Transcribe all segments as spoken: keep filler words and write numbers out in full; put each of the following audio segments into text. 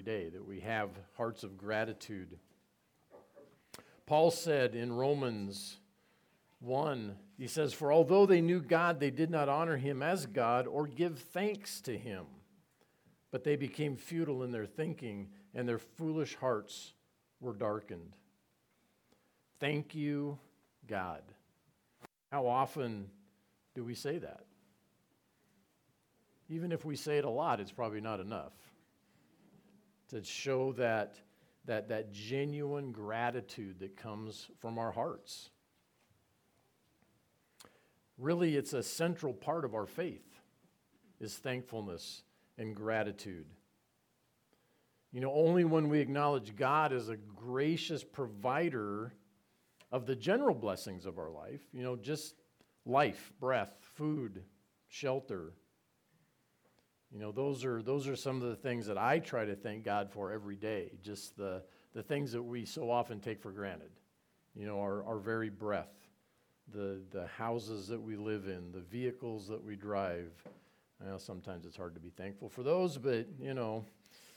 day, that we have hearts of gratitude. Paul said in Romans one, he says, "For although they knew God, they did not honor him as God or give thanks to him. But they became futile in their thinking, and their foolish hearts were darkened." Thank you, God. How often do we say that? Even if we say it a lot, it's probably not enough to show that, that, that genuine gratitude that comes from our hearts. Really, it's a central part of our faith, is thankfulness and gratitude. You know, only when we acknowledge God as a gracious provider of the general blessings of our life, you know, just life, breath, food, shelter. You know, those are those are some of the things that I try to thank God for every day, just the, the things that we so often take for granted. You know, our, our very breath, the, the houses that we live in, the vehicles that we drive. I know sometimes it's hard to be thankful for those, but, you know,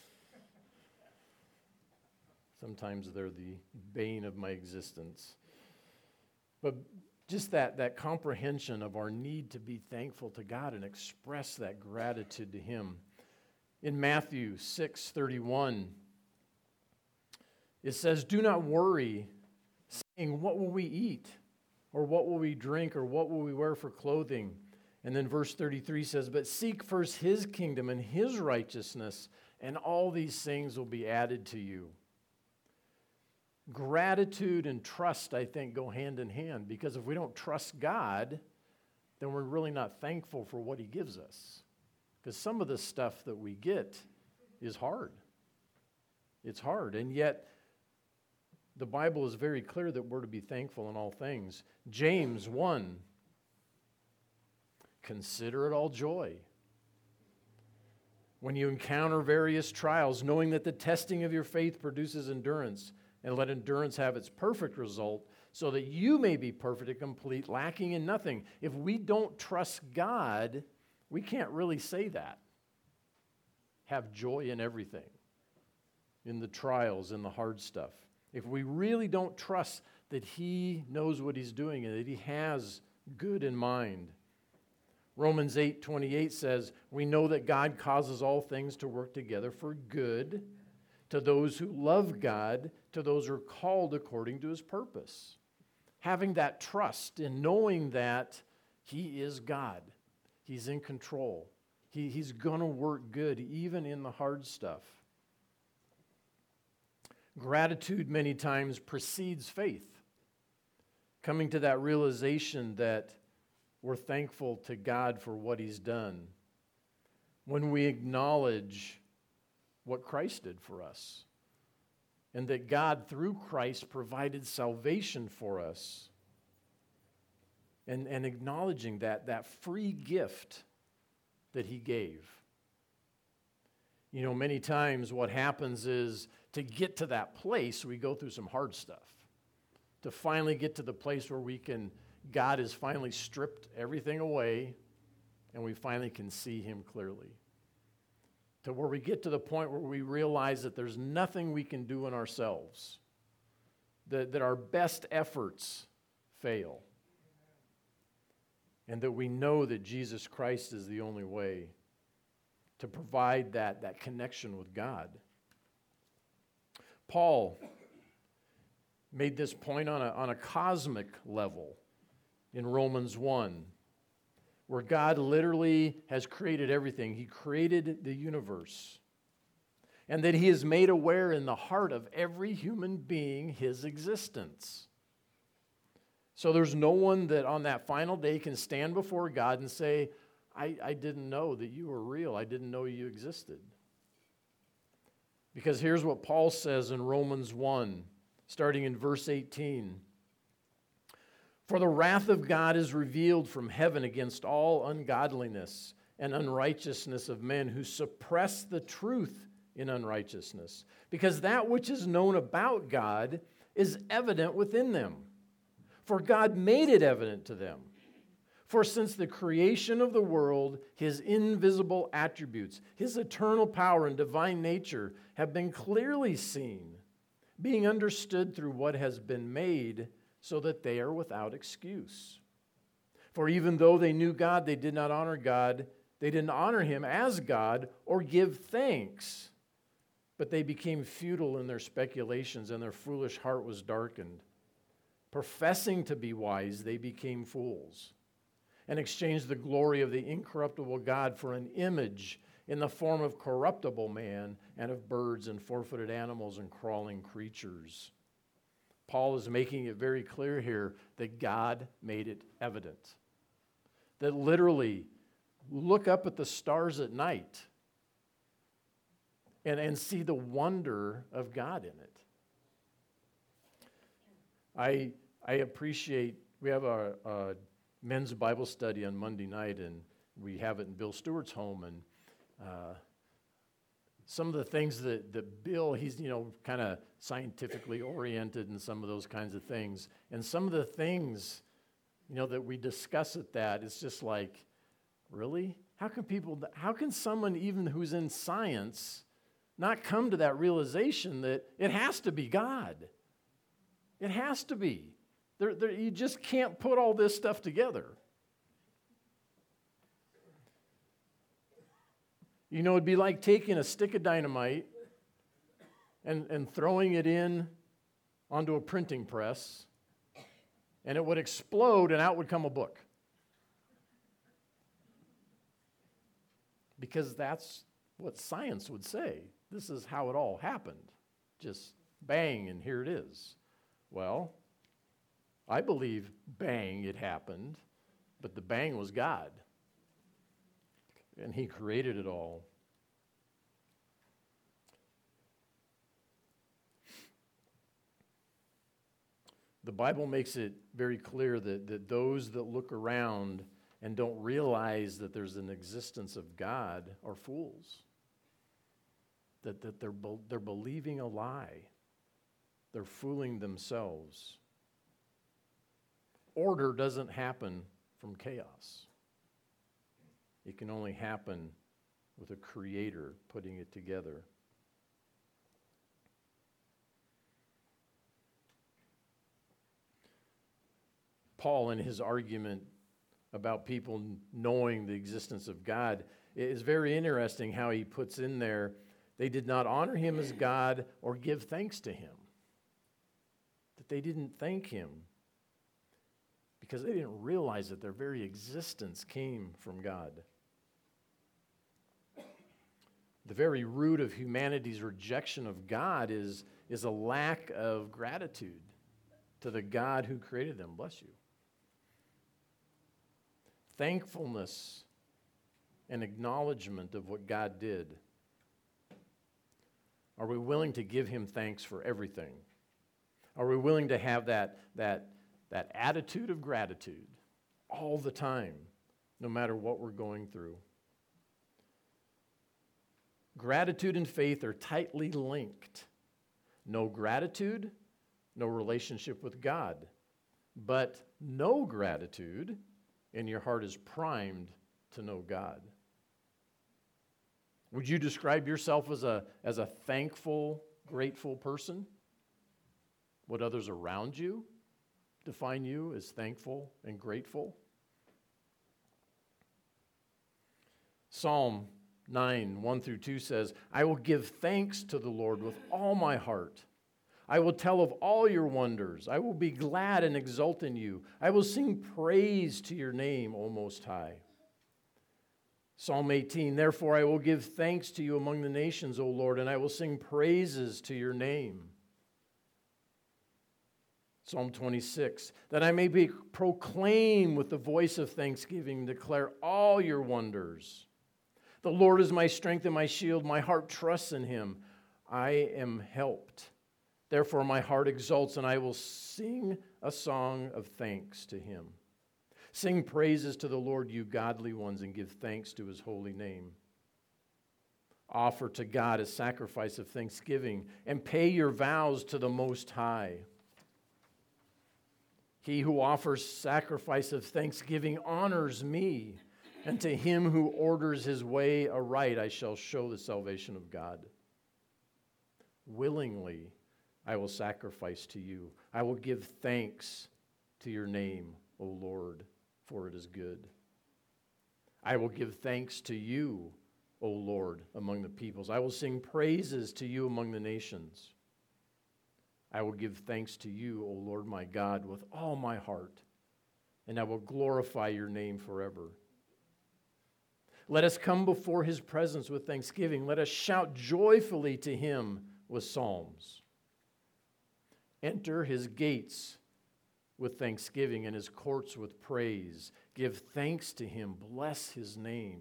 sometimes they're the bane of my existence. But just that, that comprehension of our need to be thankful to God and express that gratitude to him. In Matthew six thirty-one, it says, "Do not worry, saying, what will we eat? Or what will we drink? Or what will we wear for clothing?" And then verse thirty-three says, "But seek first his kingdom and his righteousness, and all these things will be added to you." Gratitude and trust, I think, go hand in hand, because if we don't trust God, then we're really not thankful for what he gives us. Because some of the stuff that we get is hard. It's hard, and yet the Bible is very clear that we're to be thankful in all things. James one, "Consider it all joy when you encounter various trials, knowing that the testing of your faith produces endurance. And let endurance have its perfect result, so that you may be perfect and complete, lacking in nothing." If we don't trust God, we can't really say that. Have joy in everything, in the trials, in the hard stuff. If we really don't trust that he knows what he's doing and that he has good in mind. Romans eight twenty-eight says, "We know that God causes all things to work together for good to those who love God, to those who are called according to his purpose." Having that trust in knowing that he is God. He's in control. He, he's going to work good even in the hard stuff. Gratitude many times precedes faith. Coming to that realization that we're thankful to God for what he's done. When we acknowledge what Christ did for us, and that God, through Christ, provided salvation for us, and, and acknowledging that, that free gift that he gave. You know, many times what happens is, to get to that place, we go through some hard stuff. To finally get to the place where we can, God has finally stripped everything away, and we finally can see him clearly. To where we get to the point where we realize that there's nothing we can do in ourselves, that, that our best efforts fail, and that we know that Jesus Christ is the only way to provide that, that connection with God. Paul made this point on a, on a cosmic level in Romans one. Where God literally has created everything. He created the universe. And that he has made aware in the heart of every human being his existence. So there's no one that on that final day can stand before God and say, I, I didn't know that you were real. I didn't know you existed. Because here's what Paul says in Romans one, starting in verse eighteen. "For the wrath of God is revealed from heaven against all ungodliness and unrighteousness of men who suppress the truth in unrighteousness, because that which is known about God is evident within them. For God made it evident to them. For since the creation of the world, his invisible attributes, his eternal power and divine nature have been clearly seen, being understood through what has been made, so that they are without excuse. For even though they knew God, they did not honor God. They didn't honor him as God or give thanks, but they became futile in their speculations, and their foolish heart was darkened. Professing to be wise, they became fools, and exchanged the glory of the incorruptible God for an image in the form of corruptible man and of birds and four-footed animals and crawling creatures. Paul is making it very clear here that God made it evident. That literally, look up at the stars at night and, and see the wonder of God in it. I, I appreciate, we have a, a men's Bible study on Monday night, and we have it in Bill Stewart's home, and uh, some of the things that, that Bill, he's, you know, kind of scientifically oriented and some of those kinds of things, and some of the things, you know, that we discuss at that, it's just like, really? How can people, how can someone even who's in science not come to that realization that it has to be God? It has to be. There, there, you just can't put all this stuff together. You know, it'd be like taking a stick of dynamite and, and throwing it in onto a printing press, and it would explode and out would come a book. Because that's what science would say. This is how it all happened. Just bang, and here it is. Well, I believe bang, it happened, but the bang was God. And he created it all. The Bible makes it very clear that, that those that look around and don't realize that there's an existence of God are fools. That, that they're, they're believing a lie. They're fooling themselves. Order doesn't happen from chaos. It can only happen with a creator putting it together. Paul, in his argument about people knowing the existence of God, it is very interesting how he puts in there, they did not honor him as God or give thanks to him. That they didn't thank him because they didn't realize that their very existence came from God. The very root of humanity's rejection of God is, is a lack of gratitude to the God who created them. Bless you. Thankfulness and acknowledgement of what God did. Are we willing to give him thanks for everything? Are we willing to have that, that, that attitude of gratitude all the time, no matter what we're going through? Gratitude and faith are tightly linked. No gratitude, no relationship with God. But no gratitude, and your heart is primed to know God. Would you describe yourself as a, as a thankful, grateful person? Would others around you define you as thankful and grateful? Psalm nine, one through two says, I will give thanks to the Lord with all my heart. I will tell of all your wonders. I will be glad and exult in you. I will sing praise to your name, O Most High. Psalm eighteen, therefore I will give thanks to you among the nations, O Lord, and I will sing praises to your name. Psalm twenty-six, that I may be proclaim with the voice of thanksgiving, declare all your wonders. The Lord is my strength and my shield. My heart trusts in him. I am helped. Therefore my heart exults, and I will sing a song of thanks to him. Sing praises to the Lord, you godly ones, and give thanks to his holy name. Offer to God a sacrifice of thanksgiving, and pay your vows to the Most High. He who offers sacrifice of thanksgiving honors me, and to him who orders his way aright I shall show the salvation of God. Willingly I will sacrifice to you. I will give thanks to your name, O Lord, for it is good. I will give thanks to you, O Lord, among the peoples. I will sing praises to you among the nations. I will give thanks to you, O Lord my God, with all my heart, and I will glorify your name forever. Let us come before his presence with thanksgiving. Let us shout joyfully to him with psalms. Enter his gates with thanksgiving and his courts with praise. Give thanks to him. Bless his name.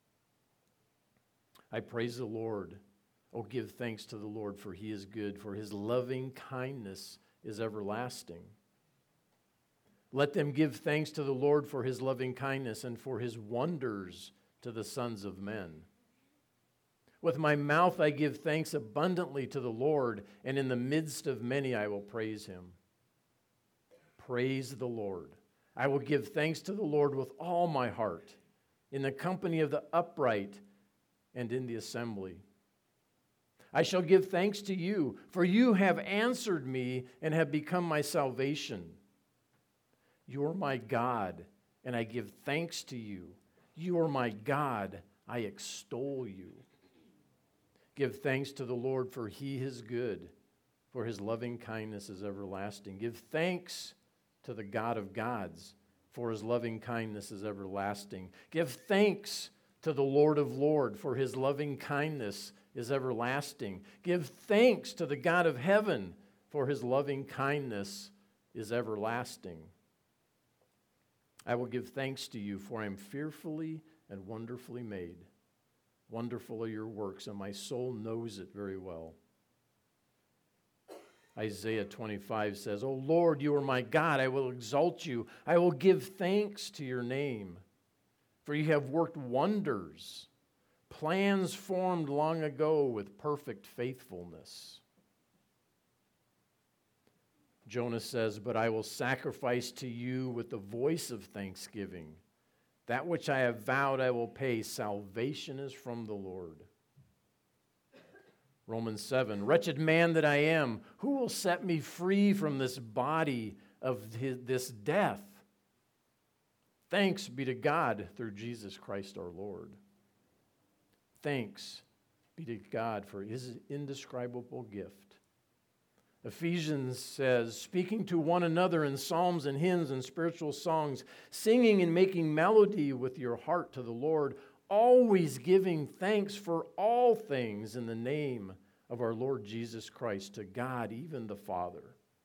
I praise the Lord. Oh, give thanks to the Lord, for he is good, for his loving kindness is everlasting. Let them give thanks to the Lord for his loving kindness and for his wonders to the sons of men. With my mouth I give thanks abundantly to the Lord, and in the midst of many I will praise him. Praise the Lord. I will give thanks to the Lord with all my heart, in the company of the upright and in the assembly. I shall give thanks to you, for you have answered me and have become my salvation. You are my God, and I give thanks to you. You are my God, I extol you. Give thanks to the Lord, for he is good, for his loving kindness is everlasting. Give thanks to the God of gods, for his loving kindness is everlasting. Give thanks to the Lord of lords, for his loving kindness is everlasting. Give thanks to the God of heaven, for his loving kindness is everlasting. I will give thanks to you, for I am fearfully and wonderfully made. Wonderful are your works, and my soul knows it very well. Isaiah twenty-five says, O Lord, you are my God. I will exalt you. I will give thanks to your name, for you have worked wonders, plans formed long ago with perfect faithfulness. Jonah says, but I will sacrifice to you with the voice of thanksgiving. That which I have vowed I will pay. Salvation is from the Lord. Romans seven, wretched man that I am, who will set me free from this body of his, this death? Thanks be to God through Jesus Christ our Lord. Thanks be to God for his indescribable gift. Ephesians says, speaking to one another in psalms and hymns and spiritual songs, singing and making melody with your heart to the Lord, always giving thanks for all things in the name of our Lord Jesus Christ to God, even the Father.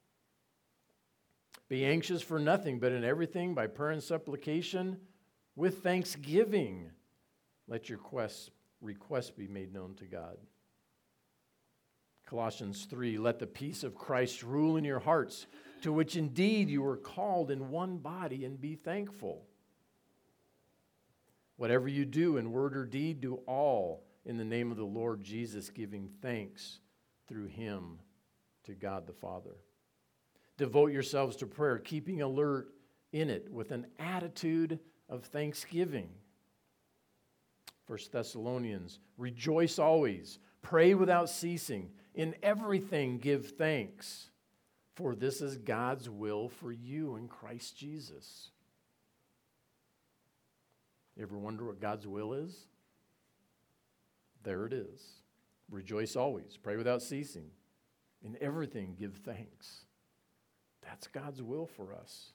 Be anxious for nothing, but in everything by prayer and supplication with thanksgiving. Let your requests, requests be made known to God. Colossians three, let the peace of Christ rule in your hearts, to which indeed you were called in one body, and be thankful. Whatever you do in word or deed, do all in the name of the Lord Jesus, giving thanks through him to God the Father. Devote yourselves to prayer, keeping alert in it with an attitude of thanksgiving. First Thessalonians, rejoice always, pray without ceasing, in everything give thanks, for this is God's will for you in Christ Jesus. You ever wonder what God's will is? There it is. Rejoice always, pray without ceasing, in everything give thanks. That's God's will for us.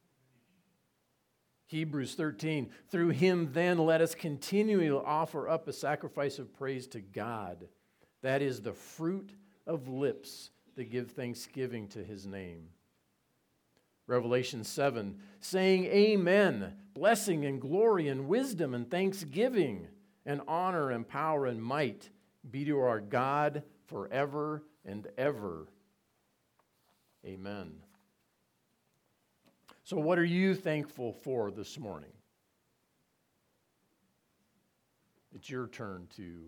Hebrews thirteen, through him then let us continually offer up a sacrifice of praise to God. That is the fruit of lips that give thanksgiving to his name. Revelation seven, saying amen, blessing and glory and wisdom and thanksgiving and honor and power and might be to our God forever and ever. Amen. So what are you thankful for this morning? It's your turn to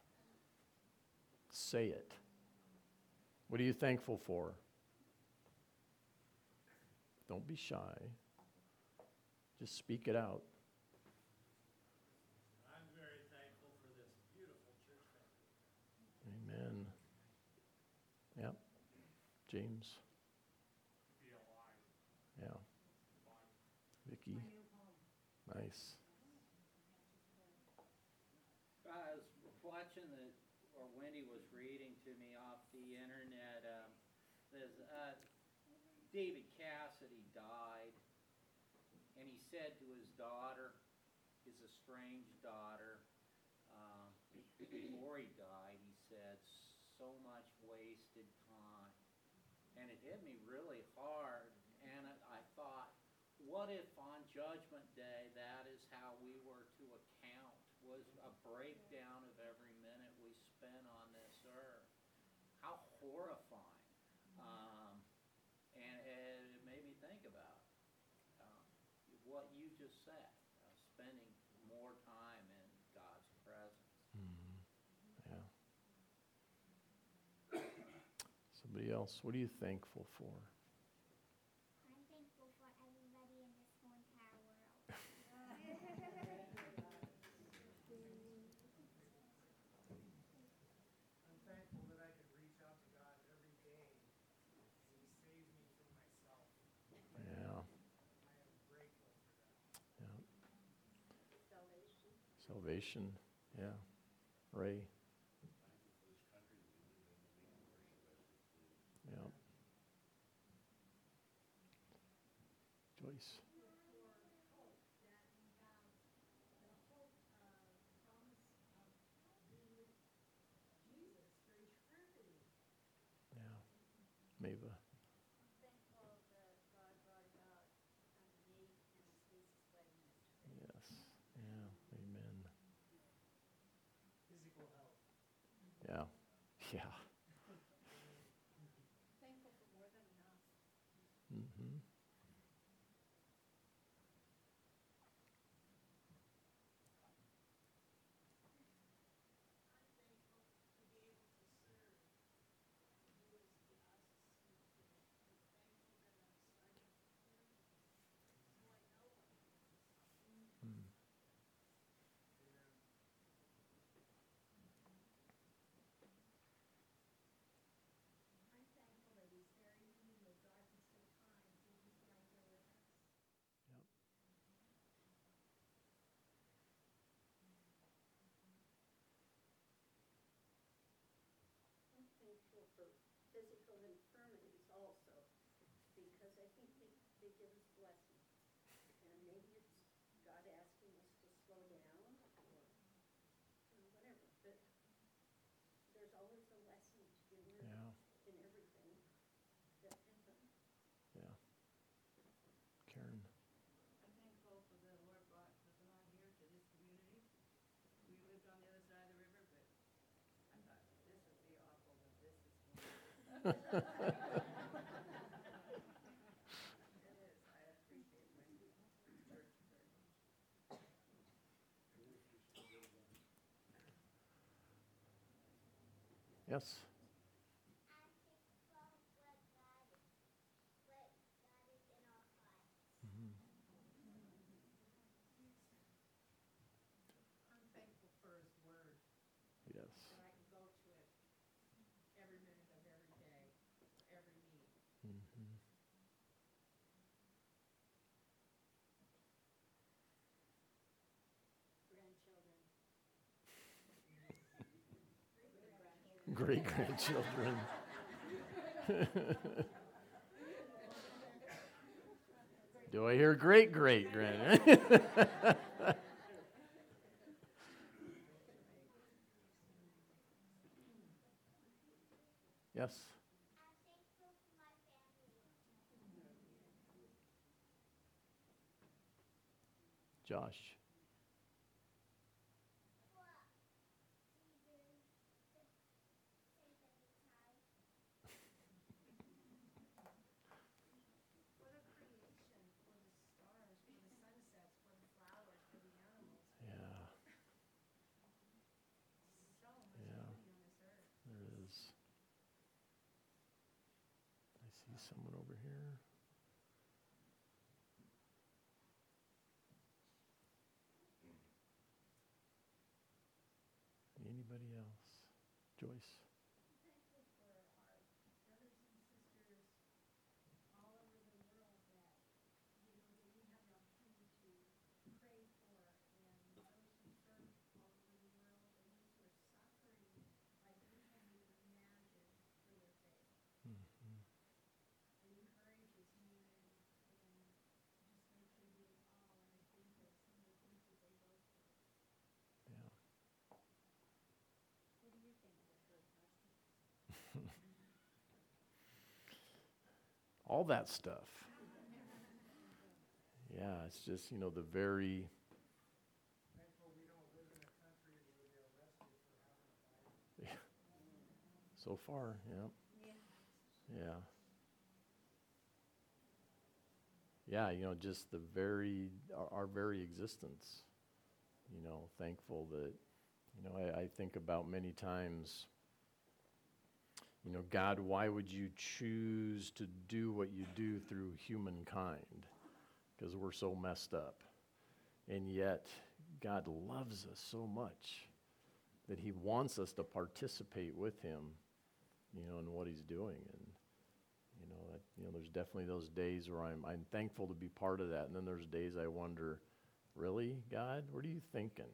say it. What are you thankful for? Don't be shy. Just speak it out. I'm very thankful for this beautiful church family. Amen. Yep. James. Be alive. Yeah. Vicky. Nice. I was watching the, or Wendy was reading to me off the internet. Um, there's uh, David Cassidy died, and he said to his daughter, his estranged daughter, um, before he died, he said, "So much wasted time," and it hit me really hard. And I thought, what if on Judgment Day that is how we were to account? Was a breakdown of every minute we spent on this earth. How horrifying. Um, and, and it made me think about uh, what you just said, uh, spending more time in God's presence. Mm-hmm. Yeah. Somebody else, what are you thankful for? I'm thankful for everybody in this whole entire world. I'm thankful that I could reach out to God every day, and He saves me from myself. Yeah. I am grateful for that. Yeah. Salvation. Salvation. Yeah. Ray. Yeah. Joyce. Yeah. Mava. I'm thankful that God brought about um, Nate and Stacy's wedding yesterday. Yes. Yeah. Amen. Physical health. Yeah. Yeah. Thankful for more than enough. Mm-hmm. Mm. I'm thankful that He's there even in the darkest of times. He's right there with us. Yep. I'm thankful for physical infirmities also, because I think they, they give us blessings. And maybe it's God asking us to slow down or, you know, whatever. But there's always a lesson to be learned Yeah. in everything that happens. Yeah. Karen. I'm thankful for the Lord brought Lizelon here to this community. We lived on the other side of the river, but I thought this would be awful, but this is wonderful. It is. I appreciate my church very much. Yes. I'm thankful what God, what God is in our hearts. Mm-hmm. I'm thankful for His Word, Yes. that I can go to it every minute of every day, every need. Mm-hmm. Grandchildren. Great grandchildren. Do I hear great great grand? Yes. I'm thankful for my family. Josh. What Jesus says every time. What a creation for the stars, for the sunsets, for the flowers, for the animals. Yeah. So much Yeah. beauty on this earth. There is. I see someone over here. Joyce. thankful for our brothers and sisters all over the world that, you know, that we have the opportunity to pray for, and those who serve all over the world, and those who are suffering like we can't even imagine for their faith. Mhm. It encourages me and, and just makes me be in awe when I think of some of the things that they go through. Yeah. What do you think, Vicar Rusty? All that stuff. Yeah, it's just, you know, the very, Thankful we don't live in a country that would be arrested for having a Bible. so far, yeah. Yeah. Yeah, you know, just the very, our, our very existence, you know, thankful that, you know, I, I think about many times, you know, God, why would you choose to do what you do through humankind? Because we're so messed up. And yet, God loves us so much that he wants us to participate with him, you know, in what he's doing. And, you know, that, you know, there's definitely those days where I'm, I'm thankful to be part of that. And then there's days I wonder, really, God, what are you thinking?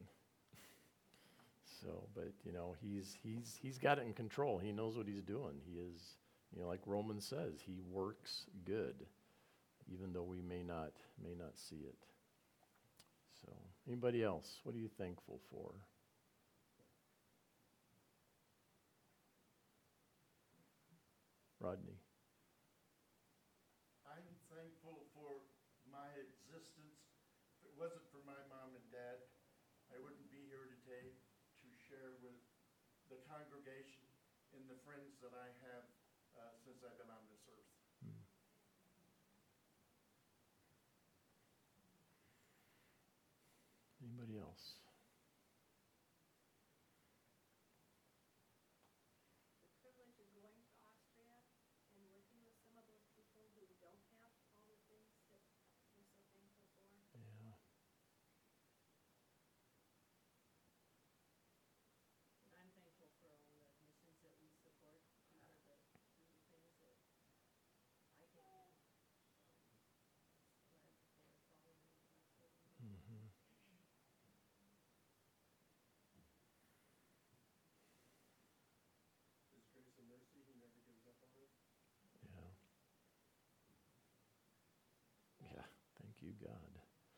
So, but, you know, he's, he's, he's got it in control. He knows what he's doing. He is, you know, like Romans says, he works good, even though we may not, may not see it. So, anybody else? What are you thankful for? Rodney. I'm thankful for my existence. If it wasn't for my mom and dad, I wouldn't be here today to share with the congregation and the friends that I have uh, since I've been on this earth. Hmm. Anybody else? The privilege of going to Austria and working with some of those people who don't have all the things that we're so thankful for. Yeah. And I'm thankful for all the missions that we support, people that do things that I can't do. So that's what I'm following, that's what we do. Mm-hmm. His grace and mercy, he never gives up on us. Yeah. Yeah. Thank you, God.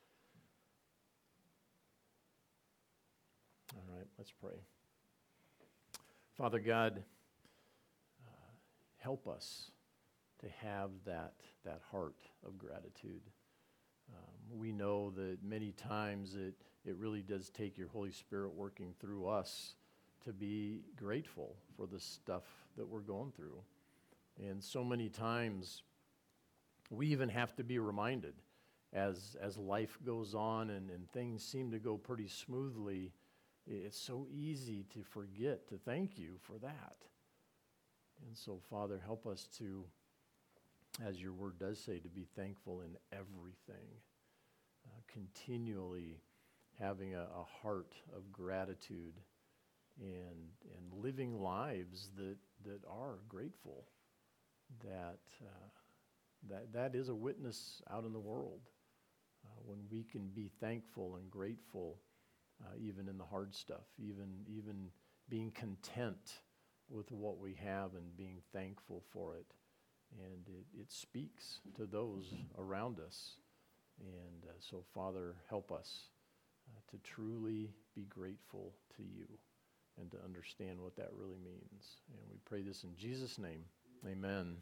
All right, let's pray. Father God, uh, help us to have that, that heart of gratitude. Um, we know that many times it, it really does take your Holy Spirit working through us to be grateful for the stuff that we're going through. And so many times we even have to be reminded as, as life goes on and, and things seem to go pretty smoothly, it's so easy to forget to thank you for that. And so, Father, help us to, as your word does say, to be thankful in everything, uh, continually having a, a heart of gratitude and and living lives that, that are grateful, that, uh, that that is a witness out in the world. Uh, when we can be thankful and grateful, uh, even in the hard stuff, even even being content with what we have and being thankful for it. And it, it speaks to those around us. And uh, so, Father, help us uh, to truly be grateful to you and to understand what that really means. And we pray this in Jesus' name. Amen.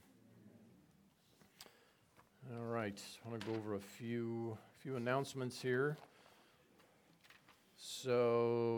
All right, I want to go over a few few announcements here. So